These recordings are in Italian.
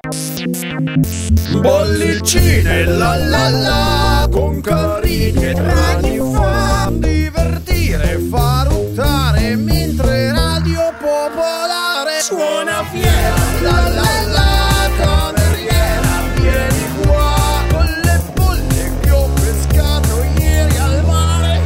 Bollicine la la la, con Carini e Draghi fa divertire, fa ruttare, mentre Radio Popolare suona fiera. La la la, cameriera, vieni qua, con le bolle che ho pescato ieri al mare.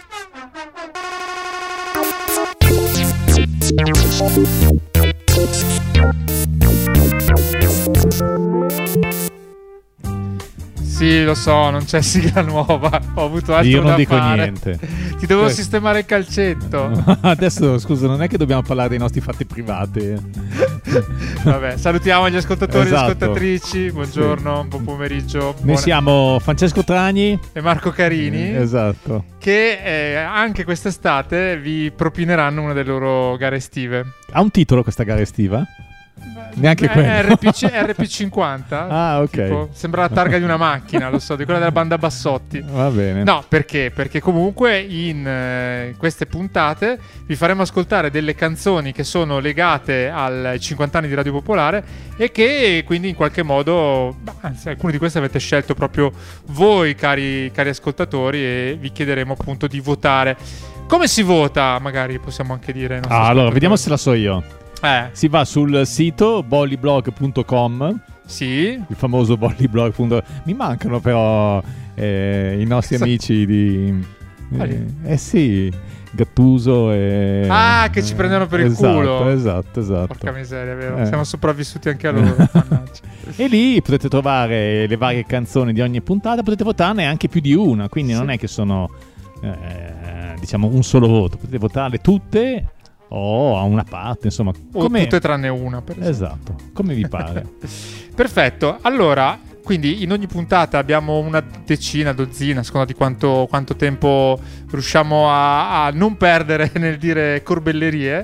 Sì, lo so, non c'è sigla nuova. Ho avuto altro Io non da dico fare. niente. Ti devo sistemare il calcetto. Adesso, scusa, non è che dobbiamo parlare dei nostri fatti privati. Vabbè, salutiamo gli ascoltatori e le Esatto. ascoltatrici. Buongiorno, Sì. buon pomeriggio. Noi siamo Francesco Tragni e Marco Carini. Esatto. Che anche quest'estate vi propineranno una delle loro gare estive. Ha un titolo questa gara estiva? Neanche quello. RP50. Ah, ok. Tipo, sembra la targa di una macchina, lo so, di quella della banda Bassotti. Va bene. No, perché? Perché comunque in queste puntate vi faremo ascoltare delle canzoni che sono legate ai 50 anni di Radio Popolare e che quindi in qualche modo, anzi, alcune di queste avete scelto proprio voi, cari ascoltatori, e vi chiederemo appunto di votare. Come si vota? Magari possiamo anche dire. Allora, vediamo se la so io. Si va sul sito bollyblog.com. Sì. Il famoso bollyblog. Mi mancano però i nostri amici di sì, Gattuso e che ci prendono per il culo. Esatto. Porca miseria, vero? Siamo sopravvissuti anche a loro. E lì potete trovare le varie canzoni di ogni puntata, potete votarne anche più di una, quindi non è che sono diciamo un solo voto, potete votarle tutte o a una parte, insomma, o tutte tranne una, per esempio. Esatto, come vi pare. Perfetto. Allora, quindi in ogni puntata abbiamo una decina, dozzina, a seconda di quanto tempo riusciamo a non perdere nel dire corbellerie.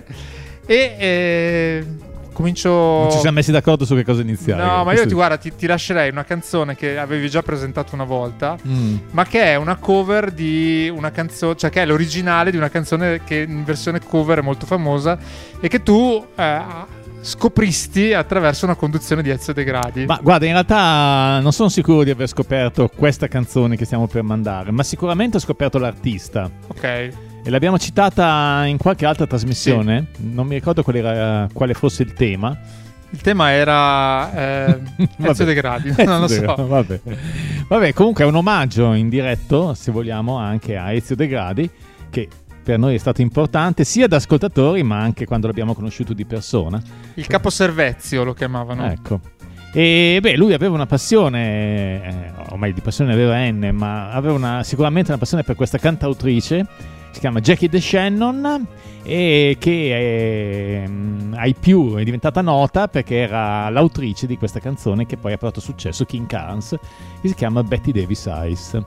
E comincio. Non ci siamo messi d'accordo su che cosa iniziare. No, ma io ti lascerei una canzone che avevi già presentato una volta, ma che è una cover di una canzone, cioè che è l'originale di una canzone che in versione cover è molto famosa e che tu scopristi attraverso una conduzione di Ezio De Gradi. Ma guarda, in realtà non sono sicuro di aver scoperto questa canzone che stiamo per mandare, ma sicuramente ho scoperto l'artista. Ok. E l'abbiamo citata in qualche altra trasmissione. Sì. Non mi ricordo quale fosse il tema. Il tema era Ezio De Gradi, non lo so. Vabbè, comunque è un omaggio in diretto, se vogliamo, anche a Ezio De Gradi, che per noi è stato importante sia da ascoltatori ma anche quando l'abbiamo conosciuto di persona. Il caposervezio lo chiamavano. Ecco. E lui aveva una passione, ormai di passione ne aveva N, ma aveva sicuramente una passione per questa cantautrice. Si chiama Jackie DeShannon e che ai più è diventata nota perché era l'autrice di questa canzone che poi ha portato successo, King Carnes, che si chiama Betty Davis Eyes.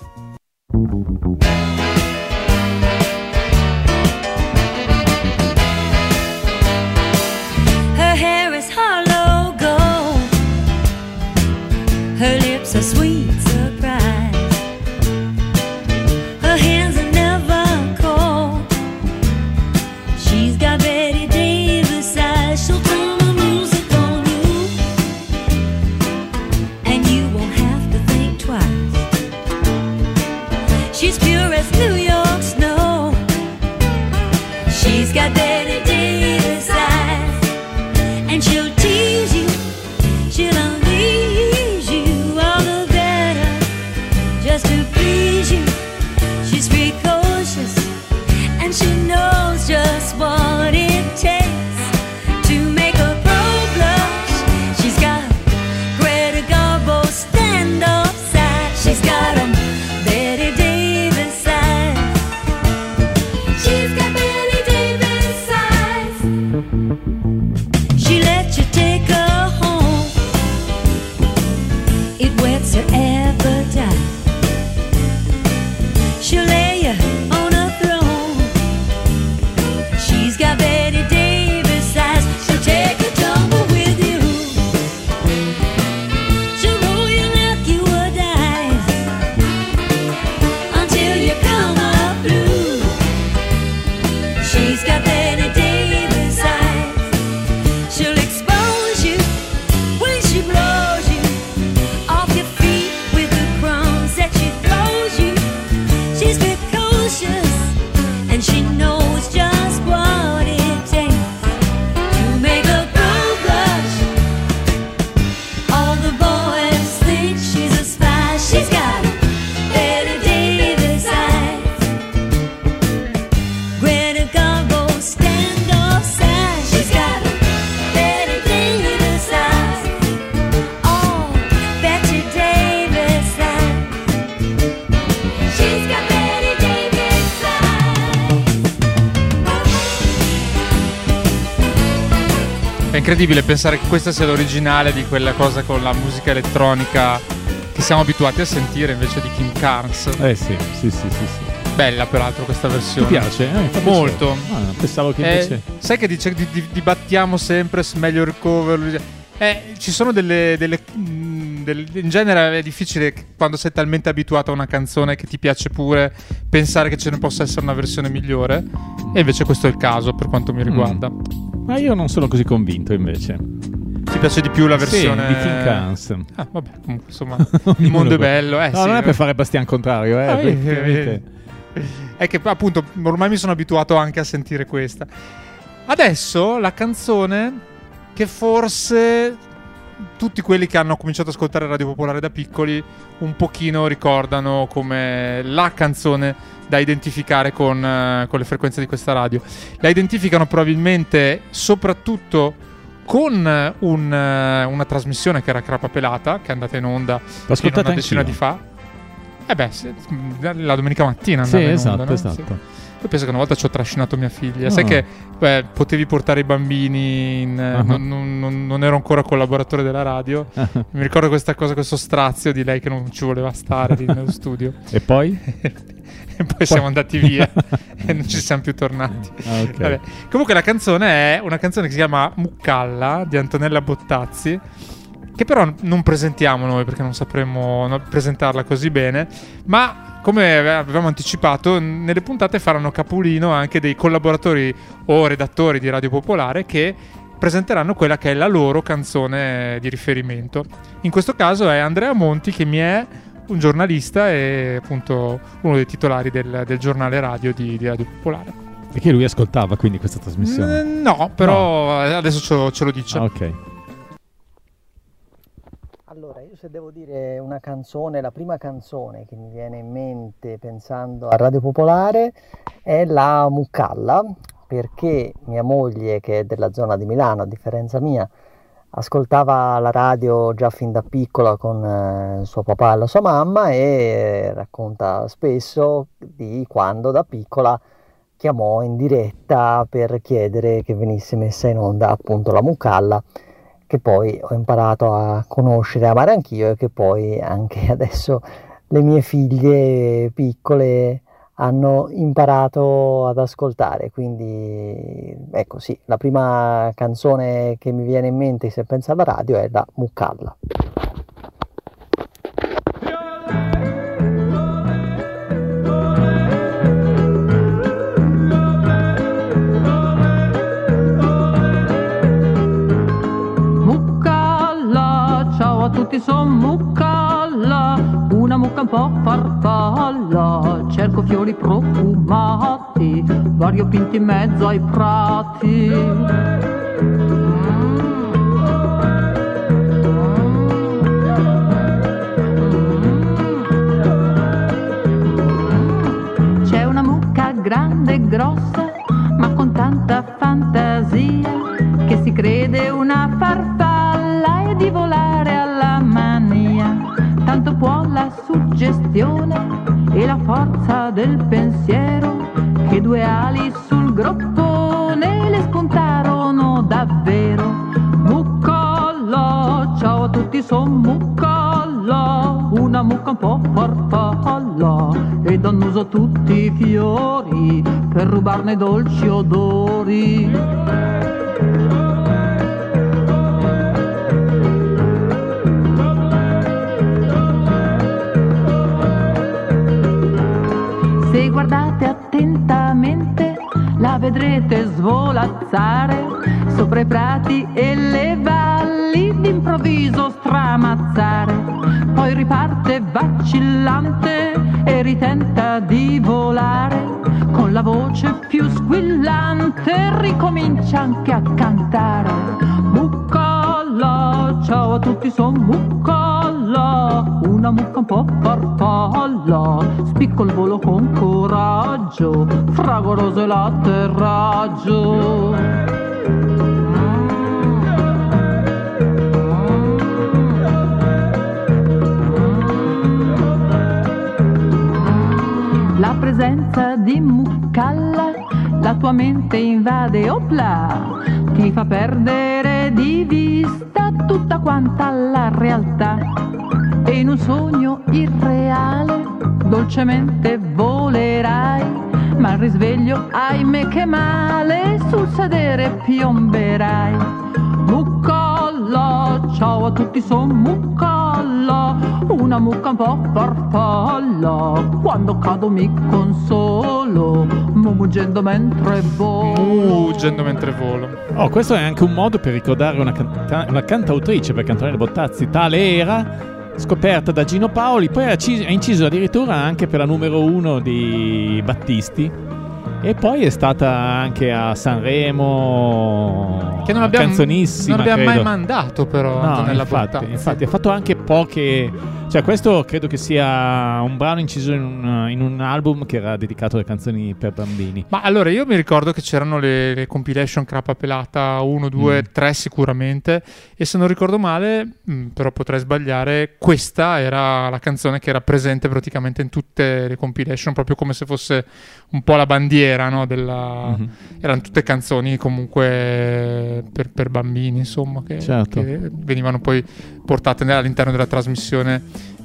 Her hair is hollow gold, her lips are sweet surprise. She's pure as new incredibile pensare che questa sia l'originale di quella cosa con la musica elettronica che siamo abituati a sentire invece di Kim Carnes. Sì. Bella peraltro questa versione. Ti piace? Molto. Pensavo che invece... Sai che dibattiamo sempre se meglio il cover. Ci sono in genere è difficile quando sei talmente abituato a una canzone che ti piace pure pensare che ce ne possa essere una versione migliore, e invece questo è il caso per quanto mi riguarda. Ma io non sono così convinto invece. Ti piace di più la versione di King Carnes? Vabbè, comunque insomma il mondo è bello. No, non è per fare Bastian contrario, è che appunto ormai mi sono abituato anche a sentire questa. Adesso la canzone che forse tutti quelli che hanno cominciato ad ascoltare Radio Popolare da piccoli un pochino ricordano come la canzone da identificare con le frequenze di questa radio. La identificano probabilmente soprattutto con una trasmissione che era Crapa Pelata, che è andata in onda fino a una decina di fa. La domenica mattina andava in onda, no? Esatto. Sì. Io penso che una volta ci ho trascinato mia figlia. Sai che potevi portare i bambini non ero ancora collaboratore della radio. Mi ricordo questa cosa, questo strazio di lei che non ci voleva stare lì nello studio. E poi? E poi siamo andati via e non ci siamo più tornati. Okay. Vabbè. Comunque la canzone è una canzone che si chiama Muccalla di Antonella Bottazzi, che però non presentiamo noi perché non sapremo presentarla così bene, ma come avevamo anticipato nelle puntate faranno capolino anche dei collaboratori o redattori di Radio Popolare che presenteranno quella che è la loro canzone di riferimento. In questo caso è Andrea Monti, che mi è un giornalista e appunto uno dei titolari del giornale radio di Radio Popolare. E che lui ascoltava quindi questa trasmissione? No, però adesso ce lo dice. Ok. Allora, io se devo dire una canzone, la prima canzone che mi viene in mente pensando a Radio Popolare è la Muccalla, perché mia moglie, che è della zona di Milano, a differenza mia, ascoltava la radio già fin da piccola con suo papà e la sua mamma, e racconta spesso di quando da piccola chiamò in diretta per chiedere che venisse messa in onda appunto la Muccalla, che poi ho imparato a conoscere e amare anch'io, e che poi anche adesso le mie figlie piccole hanno imparato ad ascoltare. Quindi ecco, sì, la prima canzone che mi viene in mente se penso alla radio è la Muccalla. Tutti son Muccalla, una mucca un po' farfalla, cerco fiori profumati, variopinti in mezzo ai prati. C'è una mucca grande e grossa, ma con tanta fantasia, che si crede una farfalla e di volare alla mania. Tanto può la suggestione e la forza del pensiero, che due ali sul groppone le spuntarono davvero. Muccalla, ciao a tutti, son Muccalla, una mucca un po' farfalla, e dannuso tutti i fiori per rubarne dolci odori. Se guardate attentamente la vedrete svolazzare sopra i prati e le valli, d'improvviso stramazzare, poi riparte vacillante e ritenta di volare, con la voce più squillante ricomincia anche a cantare. Muccalla, ciao a tutti, son Muccalla, una mucca un po' farfalla, spicco il volo con coraggio, fragoroso è l'atterraggio. La presenza di Muccalla la tua mente invade, opla, ti fa perdere perdere di vista tutta quanta la realtà. E in un sogno irreale dolcemente volerai, ma al risveglio, ahimè che male, sul sedere piomberai. Muccalla, ciao a tutti, son Muccalla, una mucca un po' farfalla, quando cado mi consolo, muggendo mentre volo. Oh, questo è anche un modo per ricordare una cantautrice, perché Antonella Bottazzi tale era, scoperta da Gino Paoli, poi ha inciso addirittura anche per la numero 1 di Battisti, e poi è stata anche a Sanremo, che non abbiamo, canzonissima, non abbiamo mai credo. mandato, però, No, Antonella infatti Bottazzi. ha fatto anche poche, cioè questo credo che sia un brano inciso in un album che era dedicato alle canzoni per bambini. Ma allora io mi ricordo che c'erano le compilation Crapa Pelata 1, 2, 3 sicuramente, e se non ricordo male, però potrei sbagliare, questa era la canzone che era presente praticamente in tutte le compilation, proprio come se fosse un po' la bandiera, no, erano tutte canzoni comunque per bambini, insomma, che venivano poi portate all'interno della trasmissione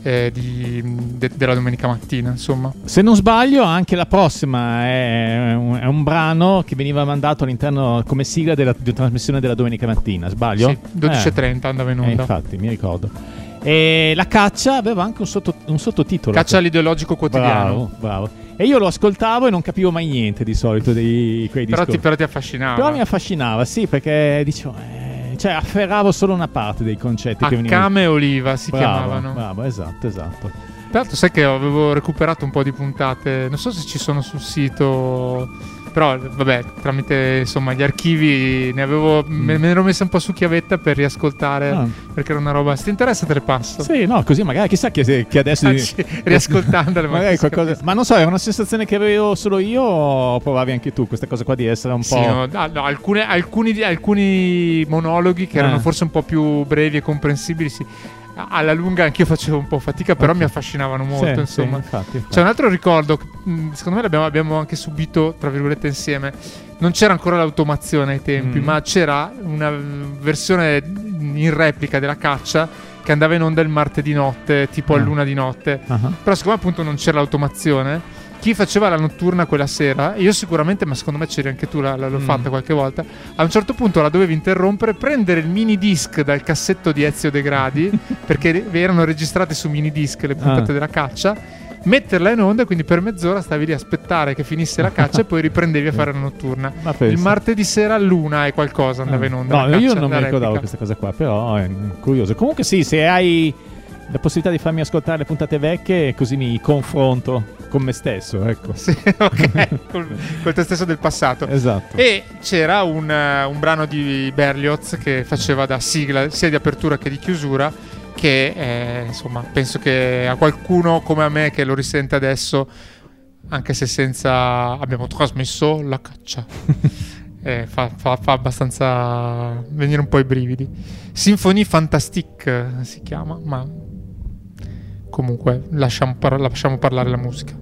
della domenica mattina, insomma. Se non sbaglio, anche la prossima è un brano che veniva mandato all'interno come sigla di trasmissione della domenica mattina, sbaglio? Sì, 12:30 andava in onda. Infatti, mi ricordo. E La caccia aveva anche un sottotitolo. Caccia all'ideologico quotidiano. Bravo. E io lo ascoltavo e non capivo mai niente di solito di quei discorsi. Però ti affascinava. Però mi affascinava, sì, perché dicevo, cioè afferravo solo una parte dei concetti che venivano. Accame e Oliva si chiamavano. Bravo, esatto. Peraltro sai che avevo recuperato un po' di puntate, non so se ci sono sul sito, però vabbè, tramite insomma gli archivi me ne ero messa un po' su chiavetta per riascoltare, perché era una roba. Se ti interessa te le passo. Sì, no, così magari chissà che adesso riascoltandole magari qualcosa. Ma non so, era una sensazione che avevo solo io o provavi anche tu questa cosa qua di essere un po'. Sì, no, alcuni monologhi che erano forse un po' più brevi e comprensibili, sì. Alla lunga anch'io facevo un po' fatica, però mi affascinavano molto, insomma. Infatti. C'è un altro ricordo che, secondo me abbiamo anche subito, tra virgolette, insieme. Non c'era ancora l'automazione ai tempi, ma c'era una versione in replica della caccia che andava in onda il martedì notte, tipo a luna di notte. Però siccome appunto non c'era l'automazione, chi faceva la notturna quella sera, io sicuramente, ma secondo me c'eri anche tu, l'ho fatta qualche volta, a un certo punto la dovevi interrompere, prendere il mini disc dal cassetto di Ezio De Gradi, perché erano registrate su mini disc le puntate della caccia, metterla in onda, e quindi per mezz'ora stavi lì a aspettare che finisse la caccia e poi riprendevi a fare la notturna. Il martedì sera all'una e qualcosa andava in onda. No, io non mi ricordavo questa cosa qua, però è curioso. Comunque sì, se hai la possibilità di farmi ascoltare le puntate vecchie, così mi confronto con me stesso, ecco. Sì, ok, col te stesso del passato. Esatto. E c'era un brano di Berlioz che faceva da sigla sia di apertura che di chiusura, che insomma penso che a qualcuno come a me che lo risente adesso, anche se senza abbiamo trasmesso la caccia, fa abbastanza venire un po' i brividi. Symphonie Fantastique si chiama, ma comunque lasciamo parlare la musica.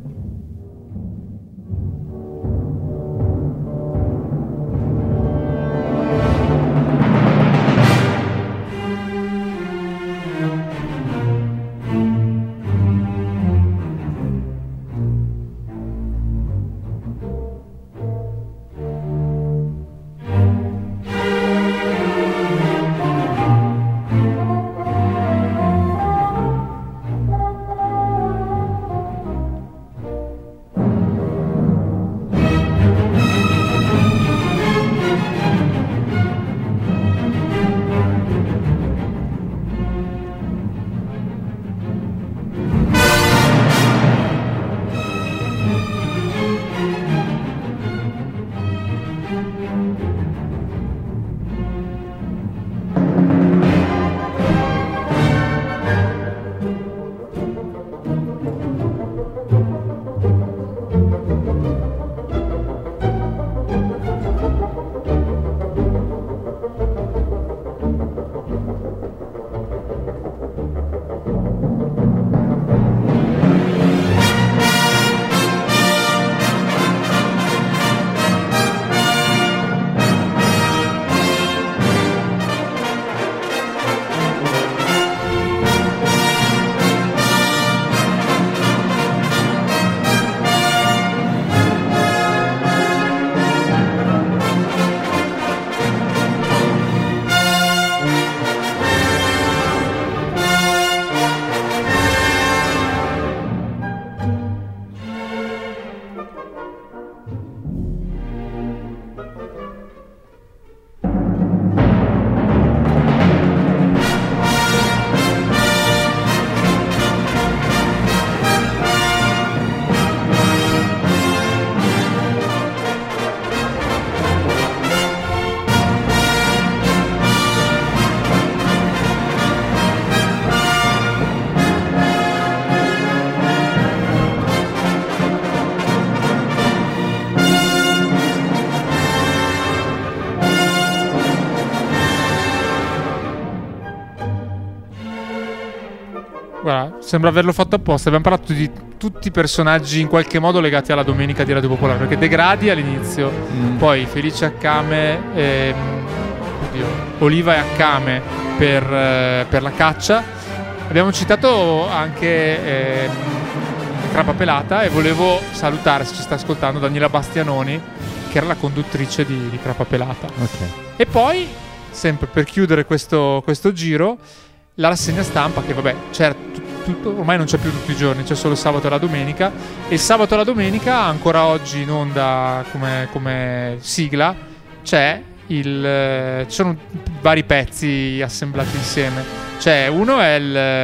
Guarda, sembra averlo fatto apposta. Abbiamo parlato di tutti i personaggi in qualche modo legati alla domenica di Radio Popolare, perché De Gradi all'inizio, poi Felice Accame, Oliva e Accame per la caccia. Abbiamo citato anche Crapa Pelata, e volevo salutare, se ci sta ascoltando, Daniela Bastianoni, che era la conduttrice di Crapa Pelata. Ok. E poi, sempre per chiudere questo giro, la rassegna stampa, che vabbè, c'era ormai non c'è più tutti i giorni, c'è solo il sabato e la domenica. E il sabato e la domenica, ancora oggi in onda come sigla, ci sono vari pezzi assemblati insieme. Uno è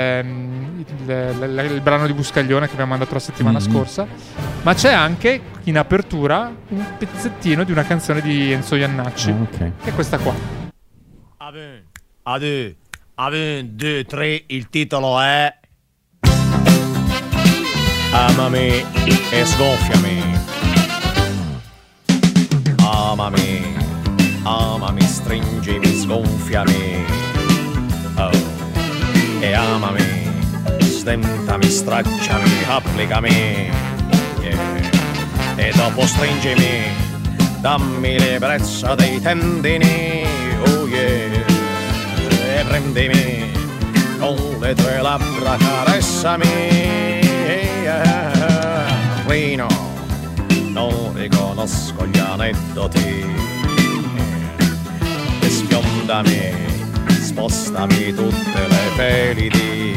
il brano di Buscaglione che abbiamo mandato la settimana scorsa, ma c'è anche in apertura un pezzettino di una canzone di Enzo Iannacci, che è questa qua. A 2, 3, il titolo è Amami e sgonfiami. Amami, stringimi, sgonfiami. Oh. E amami, stentami, stracciami, applicami. Yeah. E dopo stringimi, dammi l'ebbrezza dei tendini. Oh yeah. E prendimi con le tue labbra, caressami. Yeah. Rino, non riconosco gli aneddoti. E sfiondami, spostami tutte le pelidi.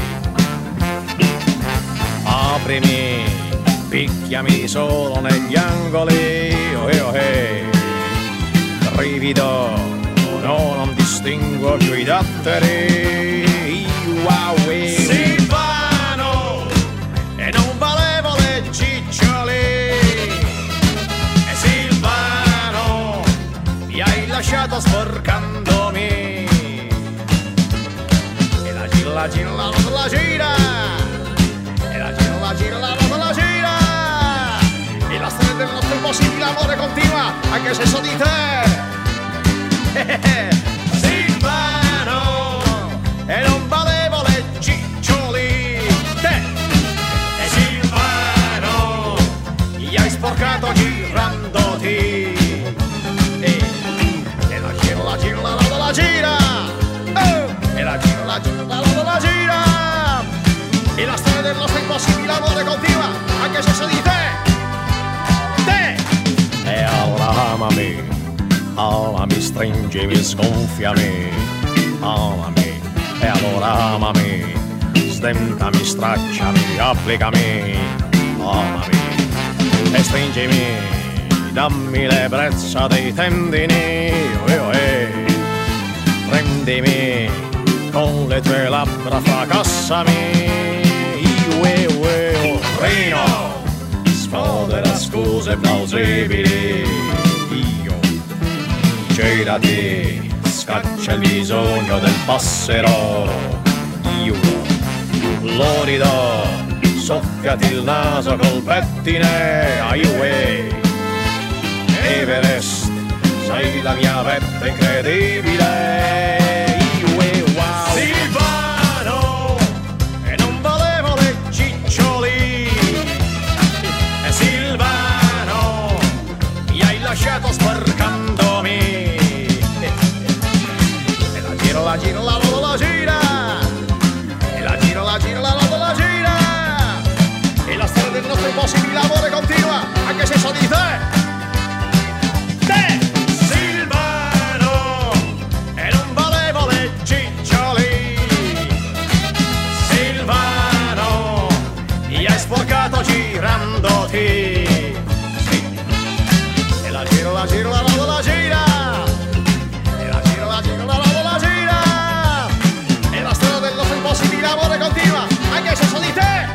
Aprimi, picchiami solo negli angoli. Brivido, no, non distingo più i datteri. Silvano, e non valevo le ciccioli. E Silvano, mi hai lasciato sporcandomi. E la gira, la gira, la gira. E la gira, la gira, la gira. E la storia del nostro impossibile amore continua, anche se so di te. Silvano, e non valevo le ciccioli. Te. E Silvano, mi hai sporcato girandoti. E la gira, la gira, la gira. E la gira, la gira, la gira. E la storia del nostro impossibile amore continua, anche se so di te. E allora amami, stringimi, sgonfiami. Amami, e allora amami, stentami, stracciami, applicami. Amami, e stringimi, dammi l'ebbrezza dei tendini. Prendimi con le tue labbra, fracassami. Rino, sfodera scuse plausibili. Io, cedati, scaccia il bisogno del passero. Io, lorido, soffiati il naso col pettine. Everest, sei la mia vetta incredibile. Silvano, e non valevo le ciccioli. E Silvano, mi hai lasciato sporcandomi. E la gira, la gira, la gira. E la gira, la gira, la gira. E la storia del nostro impossibile amore continua, anche se so di te. Silvano, e non valevo le ciccioli. Silvano, mi hai sporcato girandoti. Sì. E la gira, la gira, la gira. E la gira, la gira, la gira. E la storia del nostro impossibile amore continua, anche se so di te.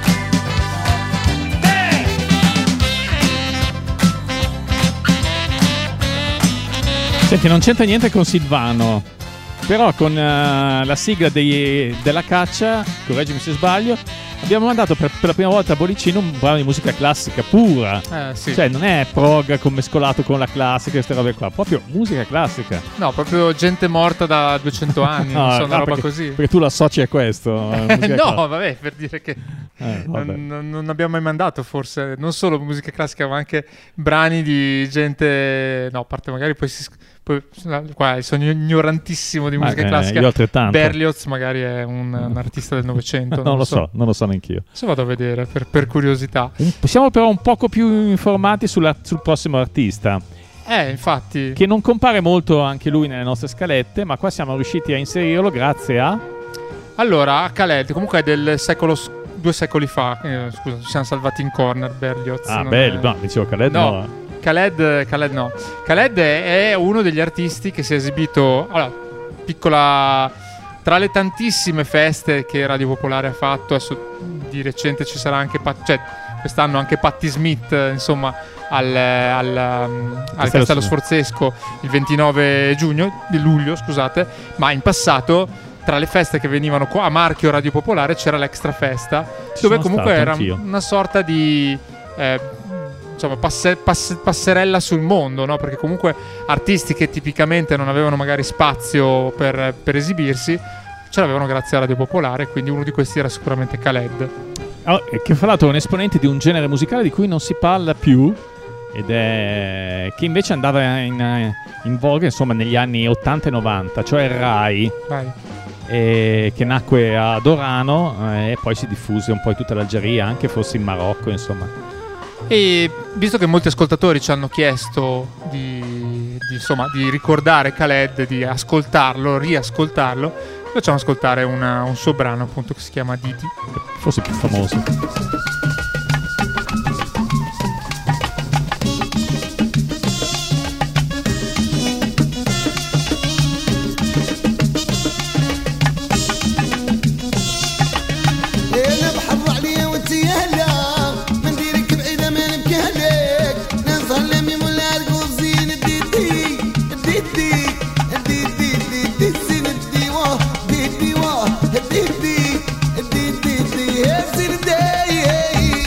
Senti, non c'entra niente con Silvano, Però con la sigla della caccia, correggimi se sbaglio, abbiamo mandato per la prima volta a Bollicino un brano di musica classica pura. Sì. Cioè non è prog mescolato con la classica, queste robe qua, proprio musica classica. No, proprio gente morta da 200 anni, No, non so, una roba perché, così. Perché tu lo associ a questo. musica classica. No, vabbè, per dire che non abbiamo mai mandato forse non solo musica classica, ma anche brani di gente. No, a parte magari poi qua sono ignorantissimo di musica classica. Io altrettanto. Berlioz magari è un artista del Novecento. Non lo so neanch'io. Adesso vado a vedere per curiosità. Siamo però un poco più informati sul prossimo artista. Infatti. Che non compare molto anche lui nelle nostre scalette, ma qua siamo riusciti a inserirlo grazie a... Allora, Khaled, comunque è del secolo 2 secoli fa. Scusa, ci siamo salvati in corner, Berlioz. No, dicevo Khaled no. Khaled no. Khaled è uno degli artisti che si è esibito, allora, piccola, tra le tantissime feste che Radio Popolare ha fatto. Adesso di recente ci sarà anche quest'anno anche Patti Smith, insomma, al Castello Sforzesco il 29 luglio, scusate, ma in passato tra le feste che venivano qua a marchio Radio Popolare c'era l'Extra Festa, dove comunque era una sorta di insomma passerella sul mondo, no? Perché comunque artisti che tipicamente non avevano magari spazio per esibirsi ce l'avevano grazie a Radio Popolare, quindi uno di questi era sicuramente Khaled. Che fra l'altro è un esponente di un genere musicale di cui non si parla più, ed è che invece andava in voga, insomma, negli anni 80 e 90, cioè il Rai. Vai. Che nacque ad Orano e poi si diffuse un po' in tutta l'Algeria, anche forse in Marocco, insomma. E visto che molti ascoltatori ci hanno chiesto di ricordare Khaled, di ascoltarlo, riascoltarlo, facciamo ascoltare un suo brano, appunto, che si chiama Didi, forse più famoso. Hey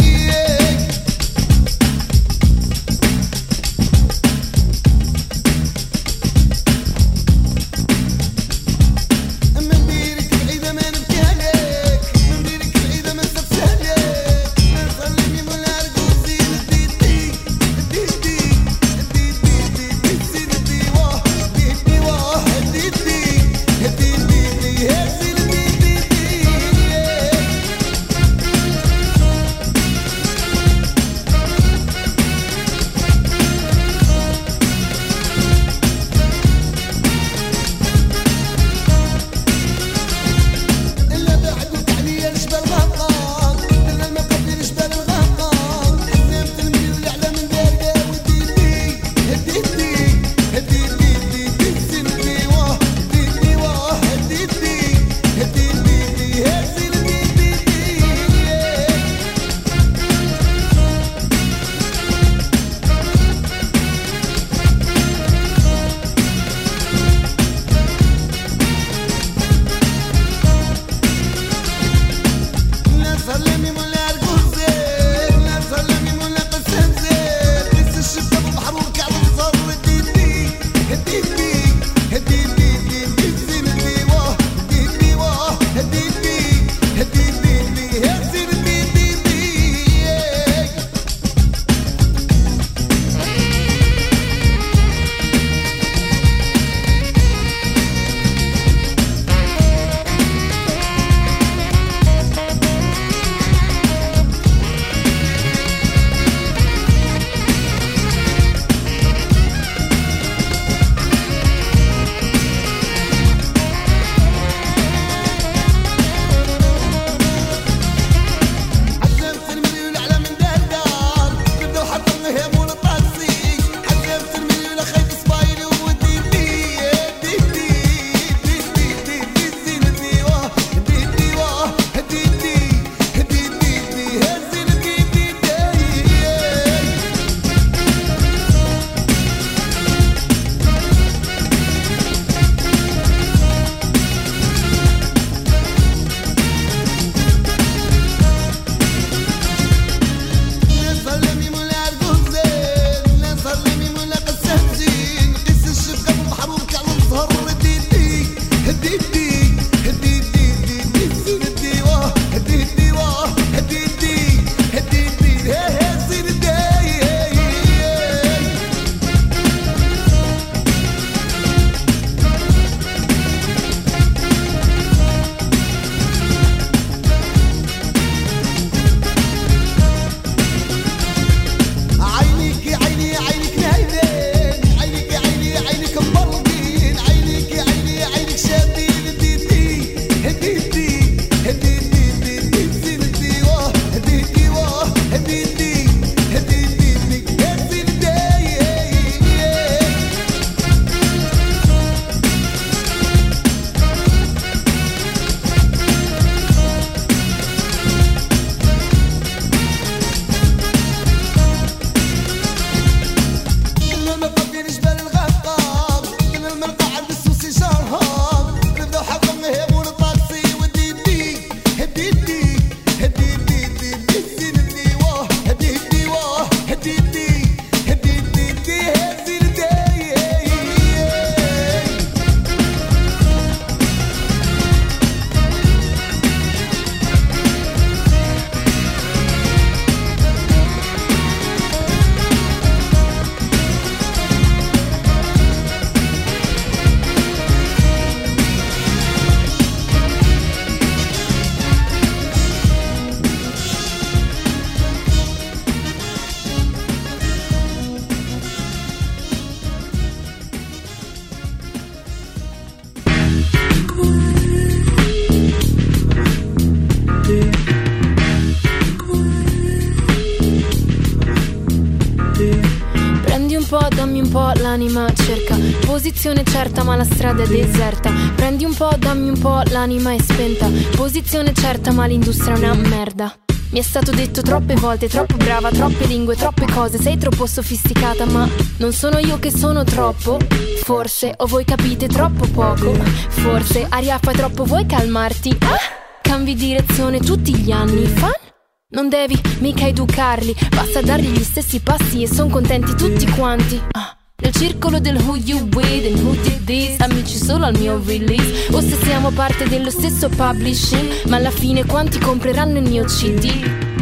Prendi un po', dammi un po', l'anima cerca posizione certa ma la strada è deserta. Prendi un po', dammi un po', l'anima è spenta. Posizione certa ma l'industria è una merda. Mi è stato detto troppe volte, troppo brava, troppe lingue, troppe cose, sei troppo sofisticata, ma non sono io che sono troppo. Forse, o voi capite troppo poco. Forse, aria fai troppo, vuoi calmarti? Ah? Cambi direzione tutti gli anni, fan? Non devi mica educarli, basta dargli gli stessi passi e son contenti tutti quanti. Nel circolo del who you with and who did this, amici solo al mio release. O se siamo parte dello stesso publishing, ma alla fine quanti compreranno il mio CD?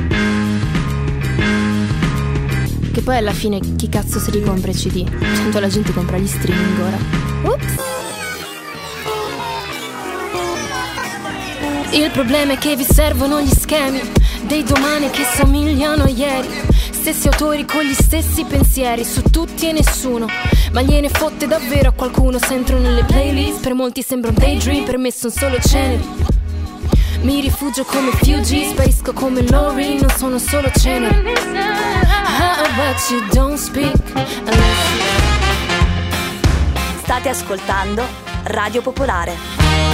Che poi alla fine chi cazzo si ricompra i CD? Tanto la gente compra gli streaming ora. Ups. Il problema è che vi servono gli schemi dei domani che somigliano a ieri. Stessi autori con gli stessi pensieri su tutti e nessuno, ma gliene fotte davvero a qualcuno se entro nelle playlist. Per molti sembra un daydream, per me son solo ceneri. Mi rifugio come Fuji, sparisco come Lori, non sono solo ceneri. But you don't speak unless you... State ascoltando Radio Popolare.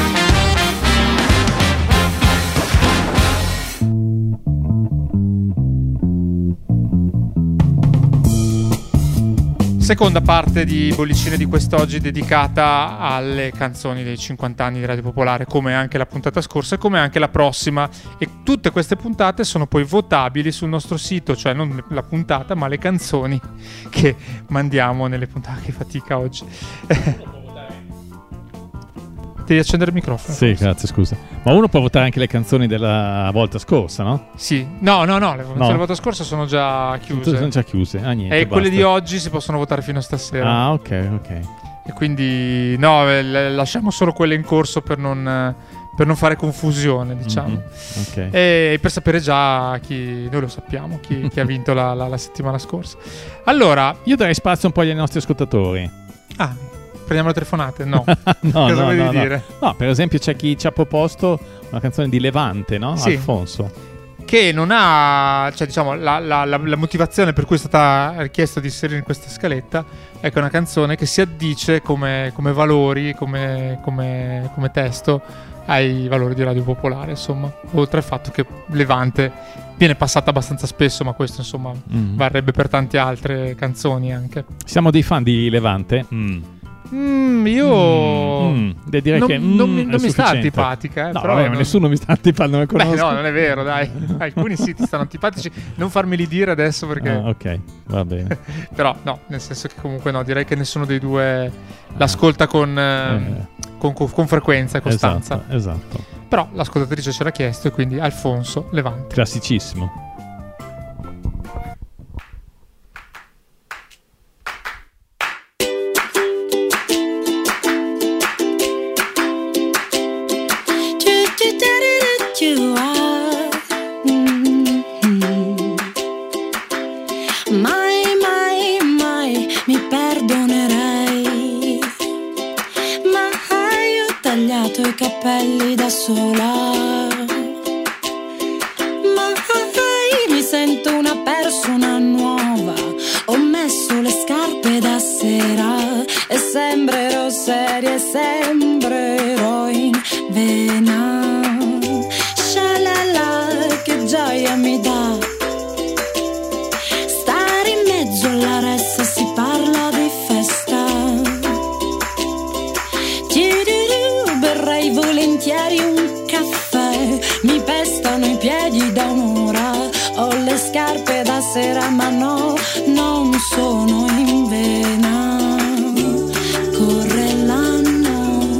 Seconda parte di Bollicine di quest'oggi dedicata alle canzoni dei 50 anni di Radio Popolare, come anche la puntata scorsa e come anche la prossima, e tutte queste puntate sono poi votabili sul nostro sito, cioè non la puntata ma le canzoni che mandiamo nelle puntate. Che fatica oggi. Devi accendere il microfono. Sì, grazie, scusa. Ma uno può votare anche le canzoni della volta scorsa, no? Sì. No, le canzoni della volta scorsa sono già chiuse. Sono già chiuse. Ah, niente, e quelle basta. di oggi si possono votare fino a stasera. Ah, ok. E quindi lasciamo solo quelle in corso per non fare confusione, diciamo. Mm-hmm. Okay. E per sapere già chi, noi lo sappiamo, chi ha vinto la settimana scorsa. Allora, io darei spazio un po' ai nostri ascoltatori. Prendiamo le telefonate? No. No, cosa vuoi dire? No, per esempio c'è chi ci ha proposto una canzone di Levante, no? Sì. Alfonso. Che non ha, cioè diciamo, la motivazione per cui è stata richiesto di inserire in questa scaletta è che è una canzone che si addice come valori, come testo ai valori di Radio Popolare, insomma, oltre al fatto che Levante viene passata abbastanza spesso, ma questo insomma varrebbe per tante altre canzoni anche. Siamo dei fan di Levante? Io direi che non mi sta antipatica, no, però vabbè, nessuno mi sta antipatico, non ne conosco. No, non è vero, dai. Alcuni sì ti stanno antipatici, non farmeli dire adesso perché ok, va bene. Però no, nel senso che comunque no, direi che nessuno dei due l'ascolta con frequenza e costanza. Esatto. Però l'ascoltatrice ce l'ha chiesto e quindi Alfonso Levante. Classicissimo. I capelli da sola, ma mi sento una persona nuova. Ho messo le scarpe da sera e sembrerò seria e sembrerò in vena. Shalala, che gioia mi dà stare in mezzo alla ressa, si parla di festa. Berrei volentieri un caffè, mi pestano i piedi da un'ora. Ho le scarpe da sera ma no, non sono in vena. Corre l'anno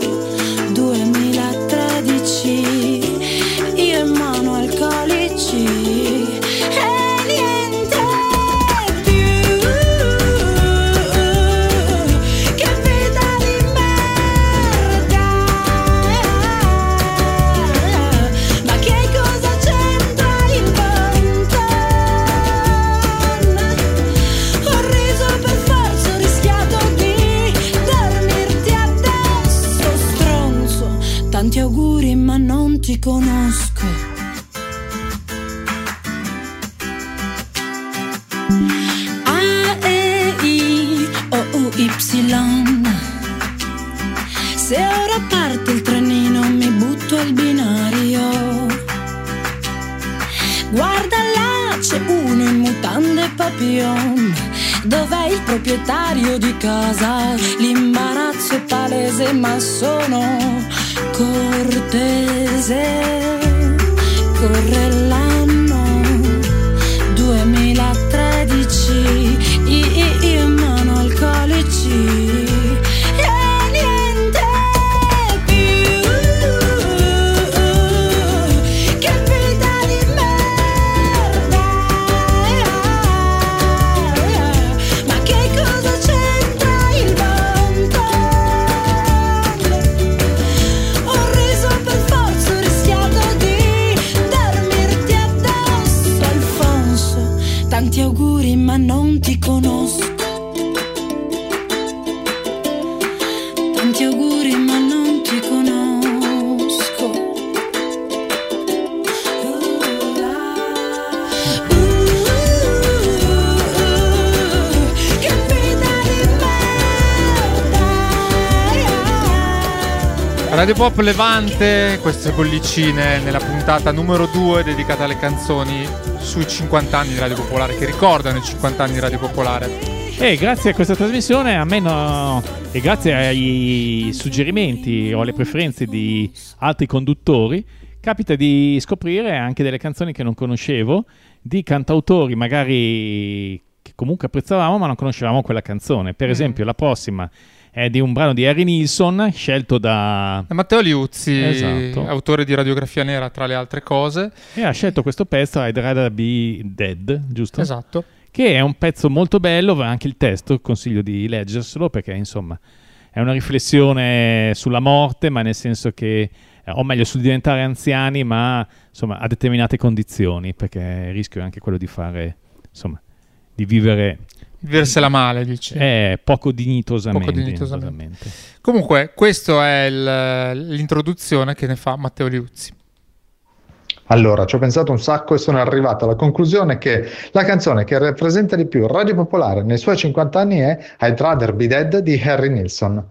2013, io in mano alcolici e niente più. Che vita di merda, ma che cosa c'entra il Bantan? Ho riso per forza, ho rischiato di dormirti addosso, stronzo. Tanti auguri ma non ti conosco. Se ora parte il trenino mi butto al binario. Guarda là, c'è uno in mutande papillon. Dov'è il proprietario di casa? L'imbarazzo è palese ma sono cortese. Corre l'anno 2013, io in mano alcolici. Tanti auguri ma non ti conosco. Tanti auguri ma non ti conosco. Che vita di merda. Radio Pop Levante, queste bollicine nella puntata numero 2 dedicata alle canzoni sui 50 anni di Radio Popolare, che ricordano i 50 anni di Radio Popolare. E grazie a questa trasmissione, e grazie ai suggerimenti o alle preferenze di altri conduttori, capita di scoprire anche delle canzoni che non conoscevo, di cantautori magari che comunque apprezzavamo ma non conoscevamo quella canzone. Per esempio la prossima è di un brano di Harry Nilsson scelto da Matteo Liuzzi, esatto, autore di Radiografia Nera tra le altre cose, e ha scelto questo pezzo I'd Rather Be Dead, giusto? Esatto, che è un pezzo molto bello, anche il testo consiglio di leggerselo perché insomma è una riflessione sulla morte, ma nel senso che o meglio sul diventare anziani, ma insomma a determinate condizioni, perché il rischio è anche quello di fare, insomma, di viversela male, dice. Poco dignitosamente. Comunque, questa è l'introduzione che ne fa Matteo Liuzzi. Allora, ci ho pensato un sacco e sono arrivato alla conclusione che la canzone che rappresenta di più Radio Popolare nei suoi 50 anni è I'd Rather Be Dead di Harry Nilsson.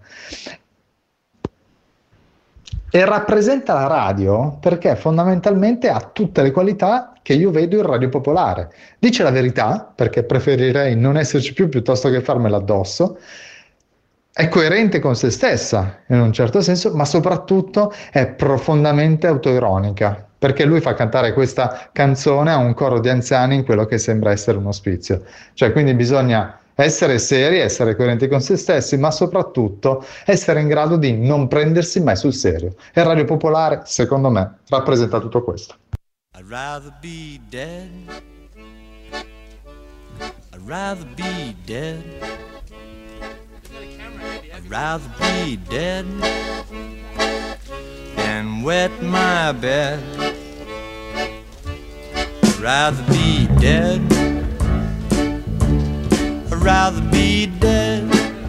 E rappresenta la radio perché fondamentalmente ha tutte le qualità che io vedo in Radio Popolare. Dice la verità, perché preferirei non esserci più piuttosto che farmela addosso. È coerente con se stessa, in un certo senso, ma soprattutto è profondamente autoironica, perché lui fa cantare questa canzone a un coro di anziani in quello che sembra essere un ospizio. Cioè, quindi bisogna essere seri, essere coerenti con se stessi, ma soprattutto essere in grado di non prendersi mai sul serio. E Radio Popolare, secondo me, rappresenta tutto questo. I'd rather be dead. I'd rather be dead. I'd rather be dead than wet my bed. I'd rather be dead. I'd rather be dead.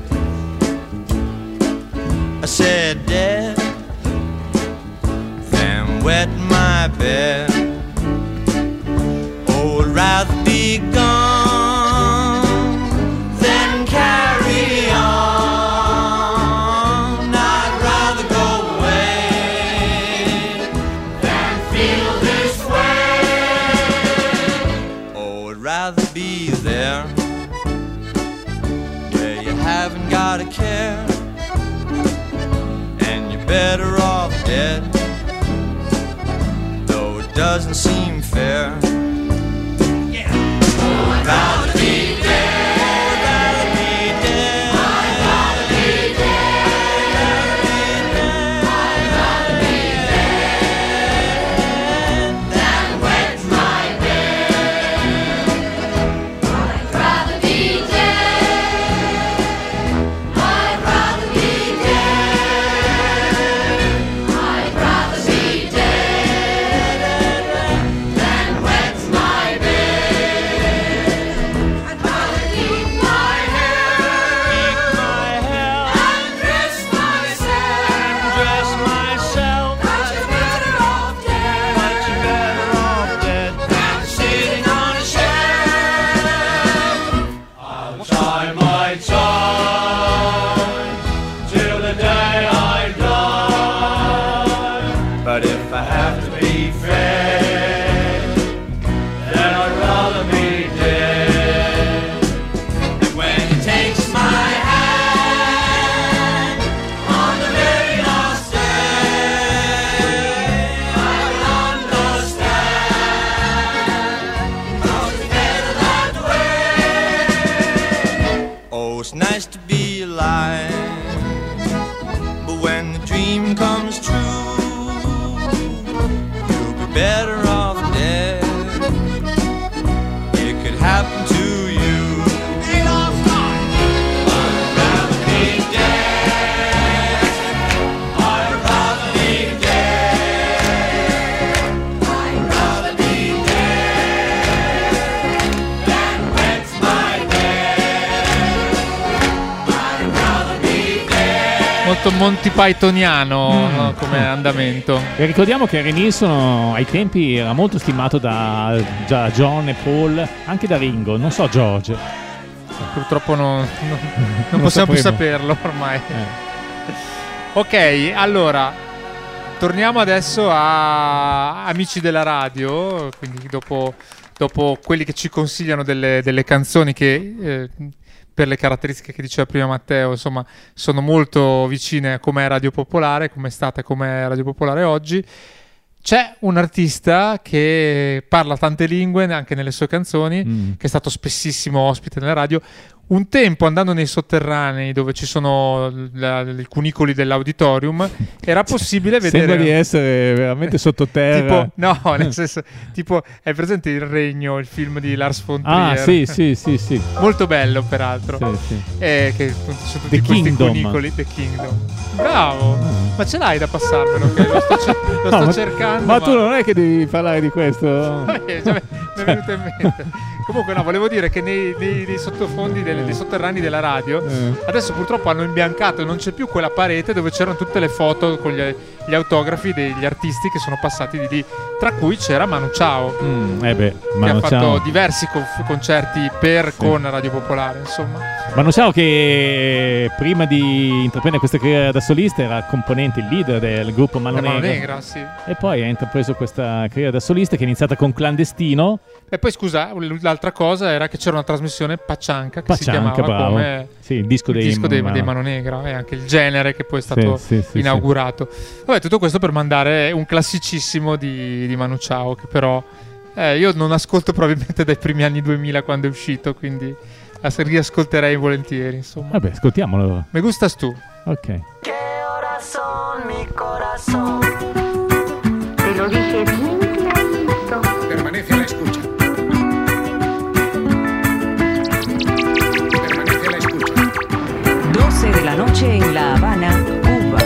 I said dead than wet my bed. Oh, I'd rather be gone than carry on. I'd rather go away than feel this way. Oh, I'd rather be there where you haven't got a care and you're better off dead, though it doesn't seem fair. Yeah. Oh, I'd rather be dead. When nice to be alive. But when the dream comes true, you'll be better off dead. It could happen to you. Ain't all fine. I'd rather be dead. I'd rather be dead. I'd rather be dead than wet my bed. I'd rather be dead. Molto Monty Pythoniano, no, come andamento. E ricordiamo che Harry Nilsson ai tempi era molto stimato da John e Paul, anche da Ringo, non so George. Purtroppo non possiamo più saperlo ormai. Ok, allora torniamo adesso a amici della radio, quindi dopo quelli che ci consigliano delle canzoni che per le caratteristiche che diceva prima Matteo, insomma, sono molto vicine a com'è Radio Popolare, com'è stata e com'è Radio Popolare oggi. C'è un artista che parla tante lingue anche nelle sue canzoni, che è stato spessissimo ospite nella radio. Un tempo, andando nei sotterranei dove ci sono i cunicoli dell'auditorium, era possibile vedere... Sembra di essere veramente sottoterra. Tipo, no, nel senso, tipo, hai presente Il Regno, il film di Lars von Trier? Ah, sì. Molto bello, peraltro. Sì. Che sono tutti The questi Kingdom. cunicoli. The Kingdom. Bravo! Ma ce l'hai da passarmelo? Che lo sto cercando. Ma tu non è che devi parlare di questo? Mi è venuto in mente. Comunque no, volevo dire che nei sottofondi dei sotterranei della radio adesso purtroppo hanno imbiancato e non c'è più quella parete dove c'erano tutte le foto con gli autografi degli artisti che sono passati di lì, tra cui c'era Manu Chao, che ha fatto diversi concerti con Radio Popolare, insomma. Manu Chao, che prima di intraprendere questa carriera da solista era componente, il leader del gruppo Mano Negra, sì. E poi ha intrapreso questa carriera da solista che è iniziata con Clandestino. E poi scusa, l'altra cosa era che c'era una trasmissione Paccianca che si chiamava bravo. Come il disco dei Mano Negra, e anche il genere che poi è stato inaugurato. Vabbè, tutto questo per mandare un classicissimo di Manu Chao, che però io non ascolto probabilmente dai primi anni 2000 quando è uscito, quindi riascolterei volentieri, insomma. Vabbè, ascoltiamolo. Me gustas tu. Ok. Che ora son mi corazón. Te lo dije bien clarito. Permanece a la escucha. Permanece a la escucha. 12 de la noche en La Habana, Cuba.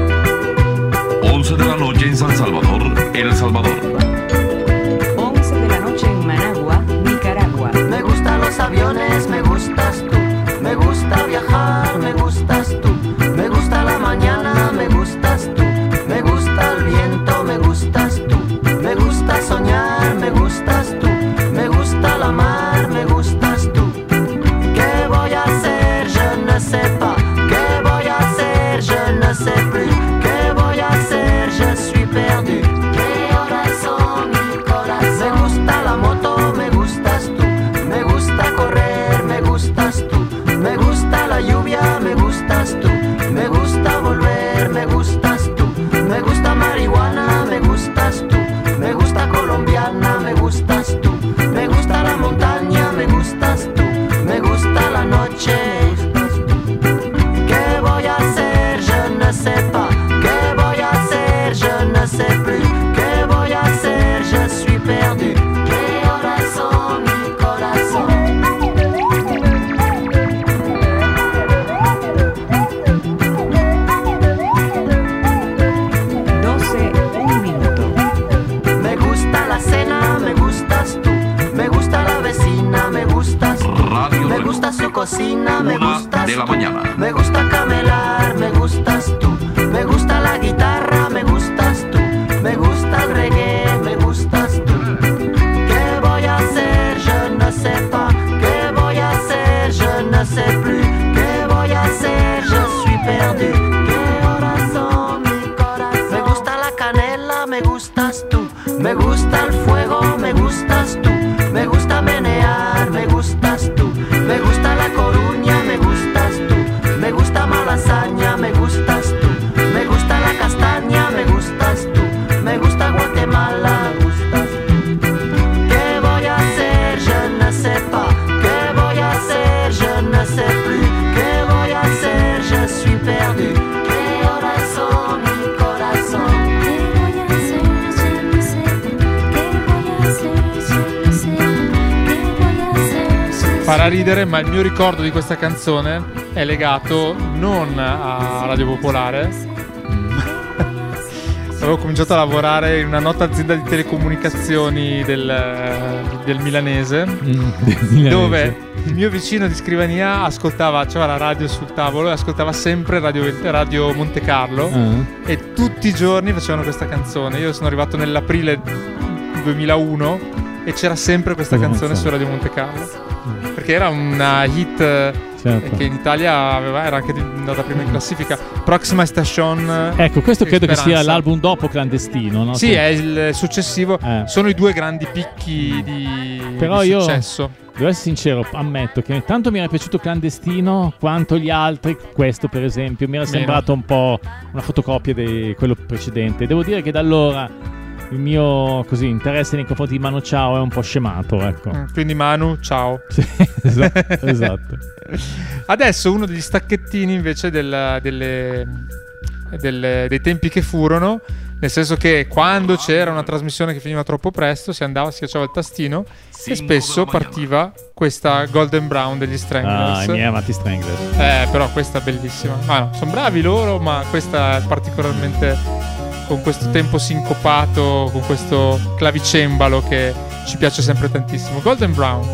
11 de la noche en San Salvador, El Salvador. 11 de la noche en Managua, Nicaragua. Me gustan los aviones, me gustas tú. Me gusta viajar, me gustas tú. Me gusta la mañana, me gustas tú. Me gusta el viento, me gustas tú. Me gusta soñar, me gustas tú. Me gusta la mar, me gustas tú. ¿Qué voy a hacer? Je ne sais pas. ¿Qué voy a hacer? Je ne sais plus. ¿Qué voy a hacer? Je suis perdu. ¿Qué horas son mi corazón? Me gusta la moto, me gustas tú. Me gusta correr, me gustas tú. Me gusta la lluvia, me gustas tú. Me gusta volver, me gustas tú. Me gusta marihuana, me gustas tú. Me gusta colombiana, me gustas tú. Me gusta la montaña, me gustas tú. Me gusta la noche. ¿Qué voy a hacer? Je ne sais pas. ¿Qué voy a hacer? Je ne sais plus. ¿Qué voy a hacer? Je suis perdu. ¿Qué horas son mi corazón? 12, un minuto. Me gusta la cena, me gustas tú. Me gusta la vecina, me gustas tú. Radio Me gusta su cocina, me 1 gustas de la tú. mañana. Me gusta camelar, me gustas tú. Me gusta la guitarra, me gustas tú. Me gusta el reggae, me gustas tú. ¿Qué voy a hacer? Je ne sais pas. ¿Qué voy a hacer? Je ne sais plus. ¿Qué voy a hacer? Je suis perdu. ¿Qué horas son mi corazón? Me gusta la canela, me gustas tú. Me gusta el fuego, me gustas tú. Me gusta menear, me gustas tú. Me gusta la Coruña, me gustas tú. Me gusta Malasaña, me gustas tú. Me gusta la castaña, me gustas tú. Me gusta Guatemala, me gustas tú. ¿Qué voy a hacer? Je ne sais pas. ¿Qué voy a hacer? Je ne sais plus. ¿Qué farà ridere, ma il mio ricordo di questa canzone è legato non a Radio Popolare. Avevo cominciato a lavorare in una nota azienda di telecomunicazioni del milanese, dove il mio vicino di scrivania c'aveva la radio sul tavolo e ascoltava sempre Radio Monte Carlo, e tutti i giorni facevano questa canzone. Io sono arrivato nell'aprile 2001 e c'era sempre questa canzone su Radio Monte Carlo, perché era una hit. Certo. Che in Italia era anche andata prima in classifica. Proxima Station. Ecco, questo credo Speranza. che sia l'album dopo Clandestino, no? Sì, è il successivo. Sono i due grandi picchi di successo. Devo essere sincero, ammetto che tanto mi era piaciuto Clandestino quanto gli altri. Questo, per esempio, mi era sembrato un po' una fotocopia di quello precedente. Devo dire che da allora il mio interesse nei confronti di Manu Chao è un po' scemato, ecco. Quindi Manu, ciao. Sì, esatto. Adesso uno degli stacchettini invece dei tempi che furono, nel senso che quando c'era una trasmissione che finiva troppo presto si andava, si schiacciava il tastino e spesso partiva questa Golden Brown degli Stranglers. I miei amati Stranglers. Però questa è bellissima. No, sono bravi loro, ma questa è particolarmente, con questo tempo sincopato, con questo clavicembalo che ci piace sempre tantissimo. Golden Brown.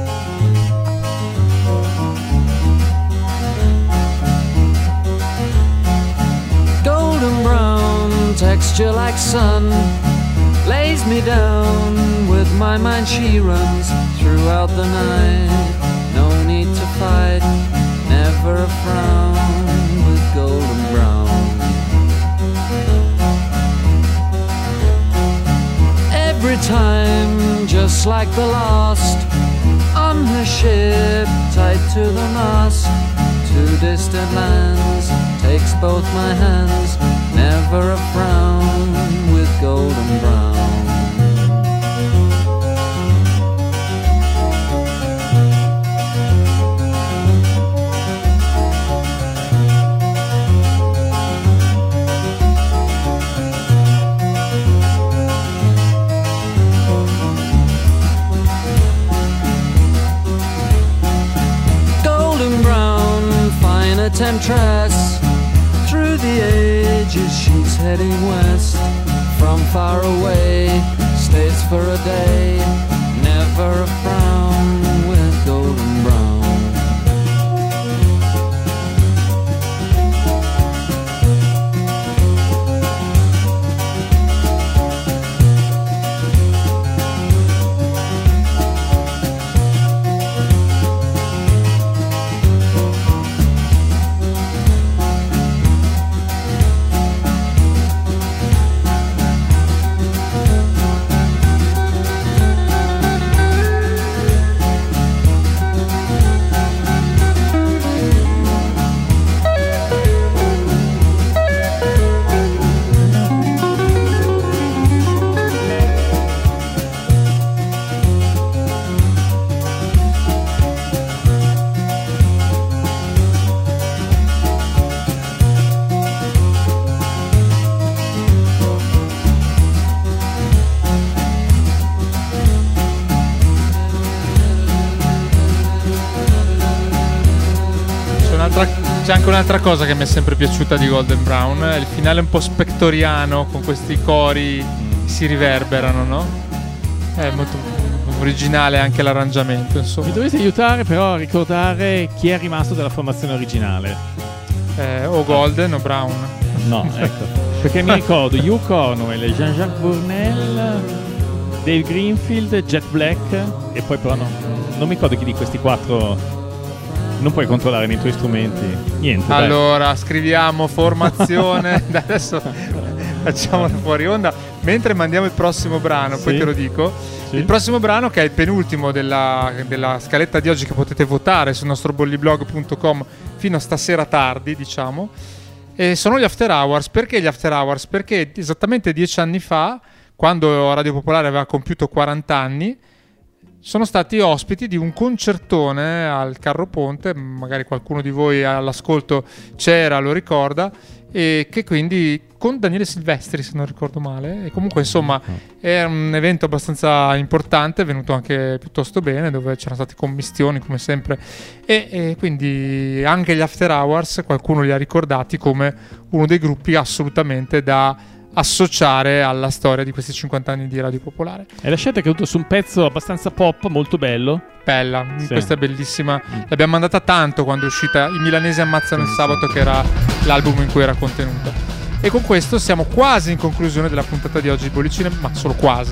Golden brown, texture like sun, lays me down. With my mind she runs throughout the night. No need to fight, never a frown with golden brown. Every time, just like the last, on her ship, tied to the mast, to distant lands, takes both my hands, never a frown with golden brown. Temptress, through the ages she's heading west. From far away, stays for a day, never a frown with golden brown. C'è anche un'altra cosa che mi è sempre piaciuta di Golden Brown, il finale un po' spectoriano con questi cori che si riverberano, no? È molto originale anche l'arrangiamento, insomma. Mi dovete aiutare però a ricordare chi è rimasto della formazione originale. O Golden o Brown. No, ecco. Perché mi ricordo Hugh Cornwell, Jean-Jacques Bournel, Dave Greenfield, Jet Black e poi però non mi ricordo chi di questi quattro. Non puoi controllare nei tuoi strumenti niente. Allora, dai. Scriviamo formazione. Adesso facciamola fuori onda mentre mandiamo il prossimo brano, poi te lo dico. Sì. Il prossimo brano, che è il penultimo della scaletta di oggi, che potete votare sul nostro bolliblog.com fino a stasera tardi, diciamo. E sono gli After Hours. Perché gli After Hours? Perché esattamente 10 anni fa, quando Radio Popolare aveva compiuto 40 anni, sono stati ospiti di un concertone al Carro Ponte, magari qualcuno di voi all'ascolto c'era, lo ricorda, e che quindi con Daniele Silvestri, se non ricordo male, e comunque insomma è un evento abbastanza importante, è venuto anche piuttosto bene, dove c'erano state commistioni come sempre, e quindi anche gli After Hours qualcuno li ha ricordati come uno dei gruppi assolutamente da associare alla storia di questi 50 anni di Radio Popolare. E la scelta è caduta su un pezzo abbastanza pop, molto bello. Bella, Sì. questa è bellissima. L'abbiamo mandata tanto quando è uscita I Milanesi ammazzano il sabato, che era l'album in cui era contenuta. E con questo siamo quasi in conclusione della puntata di oggi di Bollicine, ma solo quasi.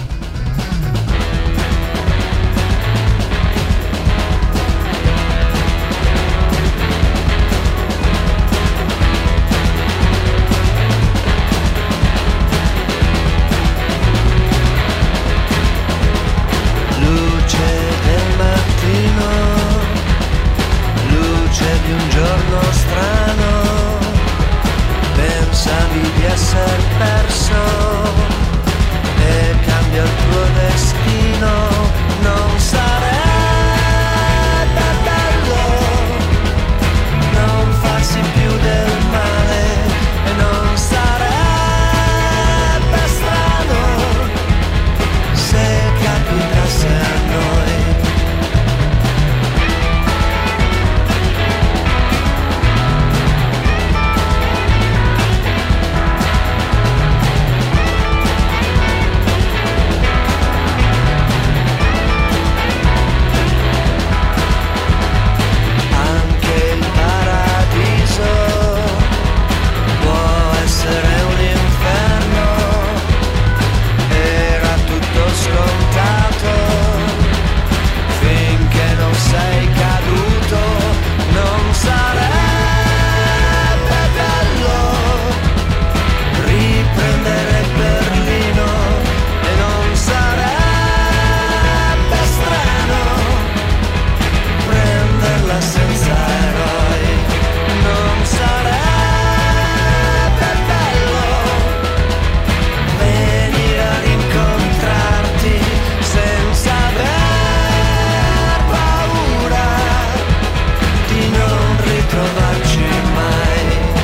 Luce del mattino, luce di un giorno strano, pensavi di esser perso e cambia il tuo destino, non sarebbe bello non farsi più del male e non sarebbe strano se capitasse a noi. Anche il paradiso può essere un inferno, era tutto scontato finché non sei caduto, non sarebbe bello riprendere Berlino e non sarebbe strano prenderla senza eroi, non sarebbe bello venire a rincontrarti senza aver paura di non ritrovarci mai.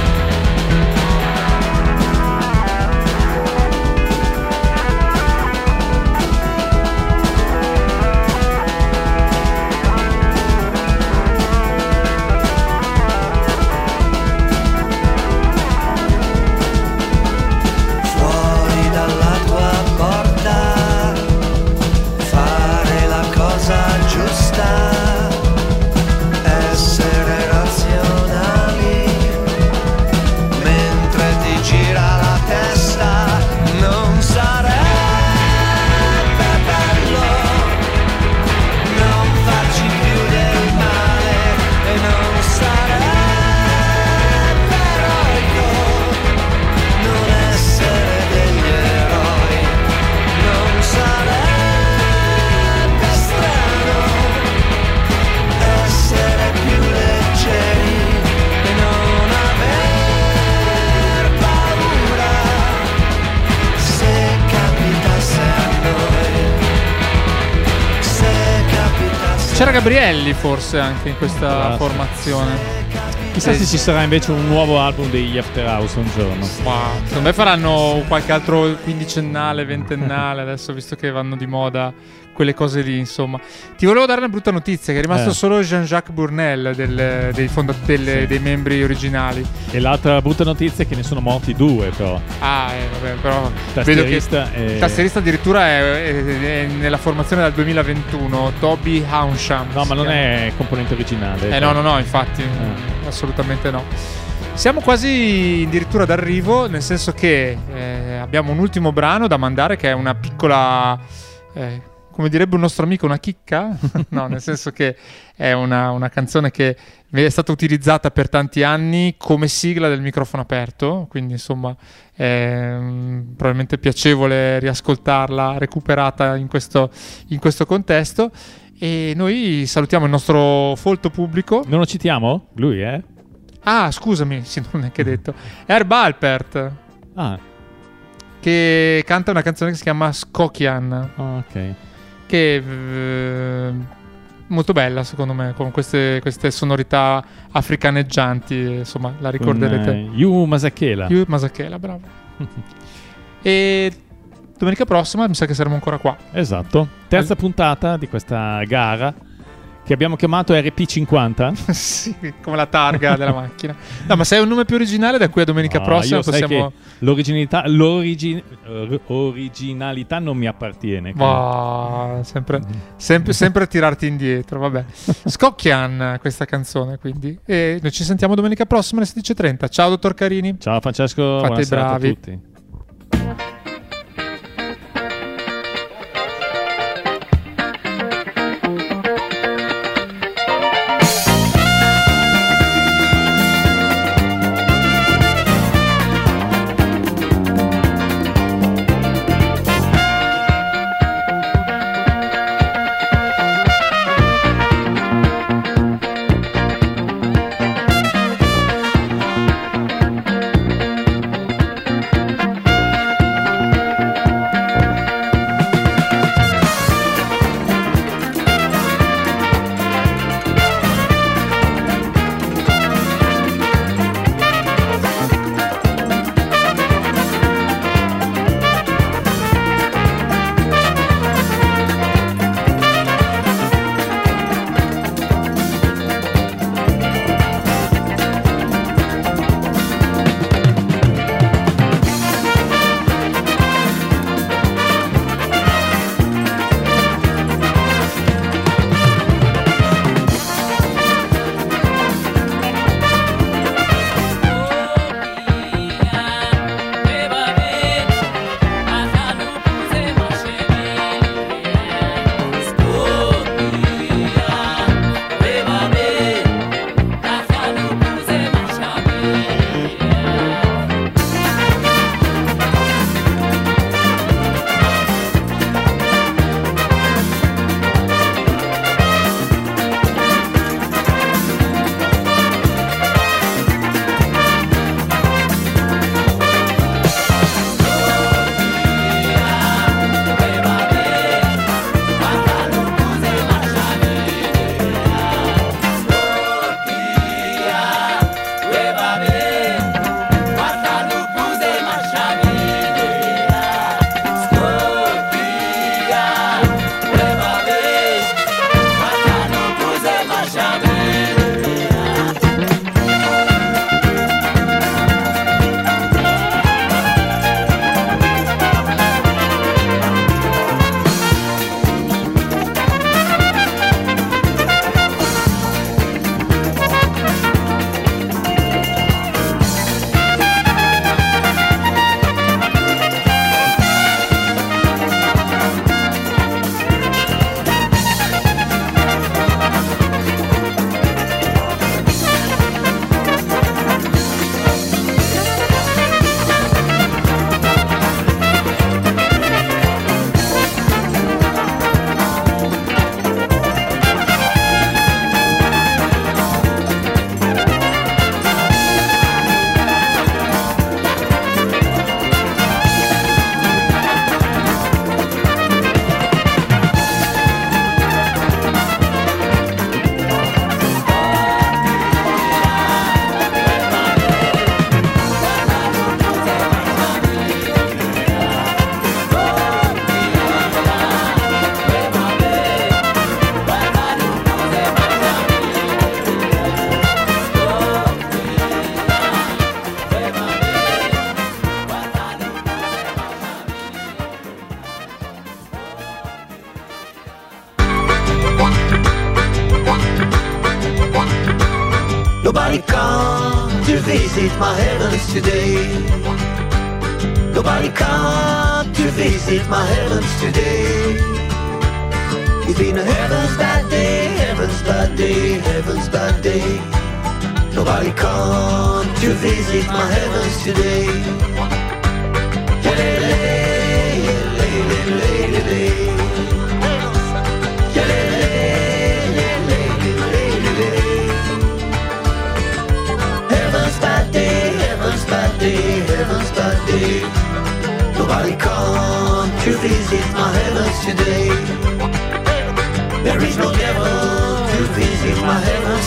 Fuori dalla tua porta, fare la cosa giusta, essere razionali, mentre ti gira la testa, non sarebbe bello non farci più del male e non sarebbe eroico non essere degli eroi, non sarebbe strano essere più leggeri e non aver paura se capitasse a noi, se capitasse. C'era Gabrielli forse anche in questa formazione. Chissà se ci sarà invece un nuovo album degli After House un giorno. Ma secondo me faranno qualche altro quindicennale, ventennale adesso, visto che vanno di moda quelle cose lì, insomma. Ti volevo dare una brutta notizia, che è rimasto solo Jean-Jacques Bournel dei membri originali. E l'altra brutta notizia è che ne sono morti 2 però. Vabbè, però Tastierista vedo che e- il tastierista addirittura è nella formazione dal 2021, Toby Haunsham. No, ma non è componente originale. No, infatti assolutamente no. Siamo quasi addirittura d'arrivo, nel senso che abbiamo un ultimo brano da mandare, che è una piccola come direbbe un nostro amico, una chicca? No, nel senso che è una canzone che è stata utilizzata per tanti anni come sigla del Microfono Aperto, quindi insomma è probabilmente piacevole riascoltarla recuperata in questo contesto. E noi salutiamo il nostro folto pubblico. Non lo citiamo? Lui, Ah, scusami, sì, non è che detto. Herb Alpert. Che canta una canzone che si chiama Skokian. Ok. Che molto bella secondo me, con queste sonorità africaneggianti, insomma la ricorderete. Yu Masekela, bravo. E domenica prossima mi sa che saremo ancora qua. Esatto, terza puntata di questa gara che abbiamo chiamato RP50. Sì, come la targa della macchina. No, ma se è un nome più originale, da qui a domenica prossima possiamo... L'originalità non mi appartiene. Sempre a tirarti indietro, vabbè. Scocchian questa canzone, quindi. E noi ci sentiamo domenica prossima alle 16:30. Ciao, dottor Carini. Ciao, Francesco. Fate Buonasera bravi a tutti. Nobody come to visit my heavens today. Nobody come to visit my heavens today. It's been a heavens bad day, heavens bad day, heavens bad day. Nobody come to visit my heavens today. Heavens bad day, heavens bad day, heavens bad day. Nobody come to visit my heavens today. There is no devil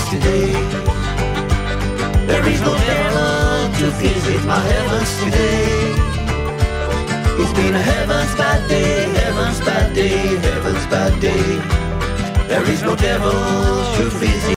today. There is no devil to visit my heavens today. It's been a heaven's bad day, heaven's bad day, heaven's bad day. There is no devil to visit